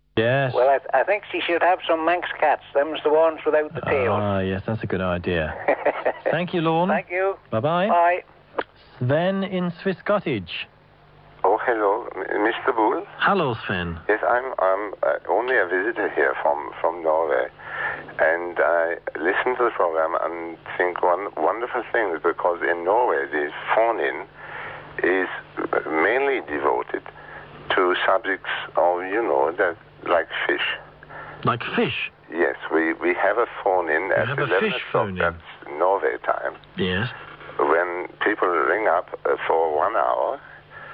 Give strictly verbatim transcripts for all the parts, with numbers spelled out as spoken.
Yes. Well, I, th- I think she should have some Manx cats. Them's the ones without the tail. Ah, yes, that's a good idea. Thank you, Lorne. Thank you. Bye-bye. Bye. Sven in Swiss Cottage. Oh, hello, M- Mister Bull. Hello, Sven. Yes, I'm I'm uh, only a visitor here from, from Norway, and I listen to the program and think one wonderful things, because in Norway the phone-in is mainly devoted to subjects of, you know, that like fish. Like fish? Yes, we, we have a phone-in at have a eleven fish o'clock. phone-in? That's Norway time. Yes. When people ring up uh, for one hour,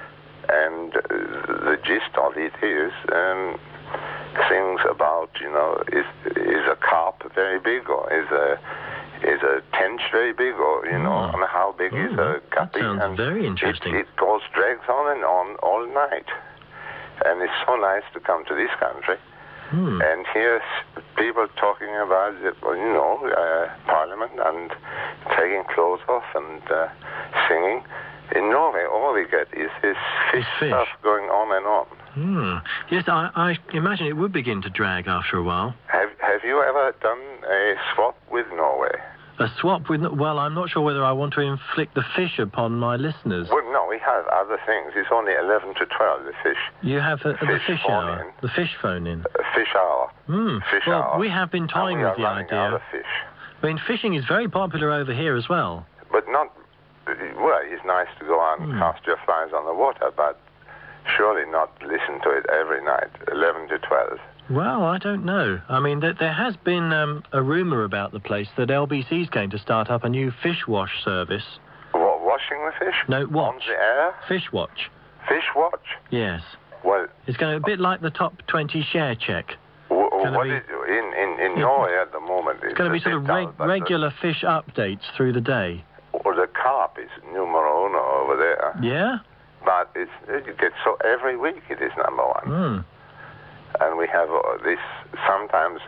and uh, the gist of it is um, things about, you know, is is a carp very big, or is a is a tench very big, or, you know, Oh. and how big Oh, is a that guppy? sounds And very interesting. It, it goes, drags on and on all night. And it's so nice to come to this country Hmm. and hear s- people talking about, the, well, you know, uh, Parliament and taking clothes off and uh, singing. In Norway, all we get is this fish, fish. stuff going on and on. Hmm. Yes, I, I imagine it would begin to drag after a while. Have Have you ever done a swap with Norway? A swap with... Well, I'm not sure whether I want to inflict the fish upon my listeners. Well, no, we have other things. It's only eleven to twelve, the fish. You have the, the Fish fish phone hour. in. The fish phone in. Uh, fish hour. Hmm. Fish well, hour. we have been toying and we with the are running idea. out of fish. I mean, fishing is very popular over here as well. But not, well, it's nice to go out and Hmm. cast your flies on the water, but surely not listen to it every night, eleven to twelve. Well, I don't know. I mean, th- there has been um, a rumour about the place that L B C's going to start up a new fish wash service. What, washing the fish? No, watch. On the air? Fish watch. Fish watch? Yes. Well, It's going to be a bit like the top twenty share check. w- gonna what be- is, in, in, in Yeah. Norway at the moment, it's, It's going to be a sort bit of dull, reg- but the- regular fish updates through the day. Or the carp is numero uno over there. Yeah? But it's, it gets so every week it is number one. Hmm. And we have uh, this, sometimes,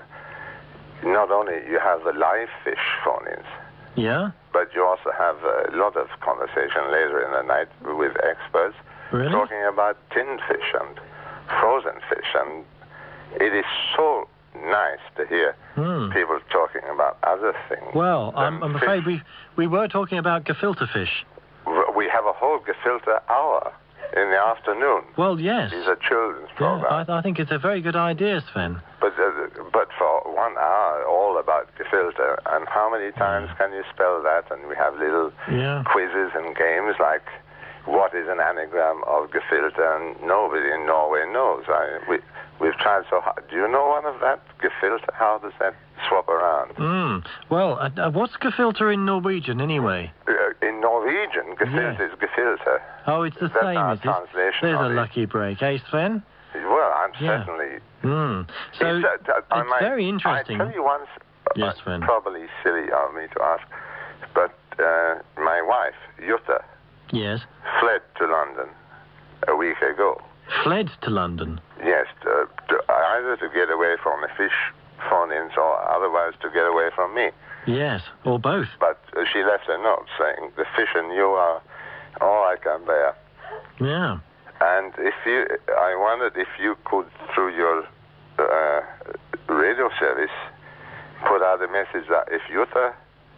not only you have the live fish phone-ins, Yeah? but you also have a lot of conversation later in the night with experts Really? talking about tinned fish and frozen fish. And it is so nice to hear Hmm. people talking about other things. Well, than I'm, I'm fish. afraid we we were talking about gefilte fish. We have a whole gefilte hour in the afternoon. Well, yes. It's a children's Yeah, program. I, I think it's a very good idea, Sven. But uh, but for one hour, all about gefilte. And how many times can you spell that? And we have little Yeah. quizzes and games like, what is an anagram of gefilte? And nobody in Norway knows. I, we, we've tried so hard. Do you know one of that, gefilte? How does that swap around? Mm. Well, uh, uh, what's gefilte in Norwegian, anyway? Uh, in Norwegian, gefilte Yeah. is gefilte. Oh, it's the That's same, our is it? translation There's of a it. lucky break, eh, Sven? Well, I'm Yeah. certainly... Mm. So, It's, uh, uh, I it's might- very interesting. I tell you once, uh, Yes, Sven. probably silly of me to ask, but uh, my wife, Jutta, Yes. fled to London a week ago. Fled to London. Yes, to, to, either to get away from the fish phone-ins or otherwise to get away from me. Yes, or both. But uh, she left a note saying, the fish and you are all I can bear. Yeah. And if you, I wondered if you could, through your uh, radio service, put out a message that if Jutta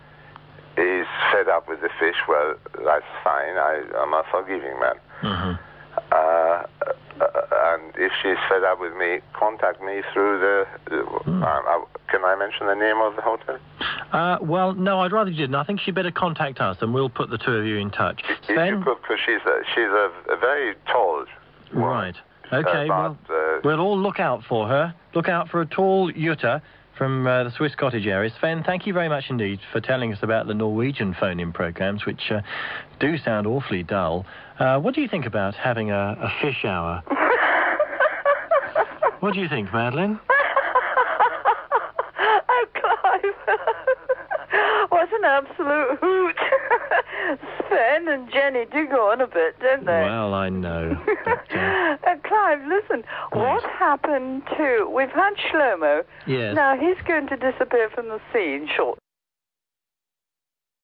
is fed up with the fish, well, that's fine. I, I'm a forgiving man. hmm Uh, uh, and if she's fed up with me, contact me through the... the Hmm. uh, uh, can I mention the name of the hotel? Uh, well, no, I'd rather you didn't. I think she'd better contact us, and we'll put the two of you in touch. If you Sven? could, because she's a, she's a, a very tall woman. Right. Okay, About, well, uh, we'll all look out for her. Look out for a tall Jutta from uh, the Swiss Cottage area. Sven, thank you very much indeed for telling us about the Norwegian phone-in programs, which uh, do sound awfully dull. Uh, what do you think about having a, a fish hour? What do you think, Madeline? Oh, Clive. What an absolute hoot. Sven and Jenny do go on a bit, don't they? Well, I know. But, uh, Uh, Clive, listen, what happened to... We've had Shlomo. yes. Now, he's going to disappear from the scene shortly.